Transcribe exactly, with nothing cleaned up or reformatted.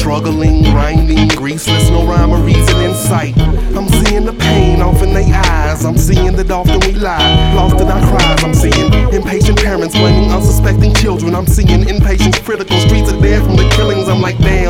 struggling, grinding, greaseless, no rhyme or reason in sight. I'm seeing the pain off in their eyes. I'm seeing that often we lie, lost in our cries. I'm seeing impatient parents blaming unsuspecting children. I'm seeing inpatients, critical streets are dead from the killings. I'm like, damn.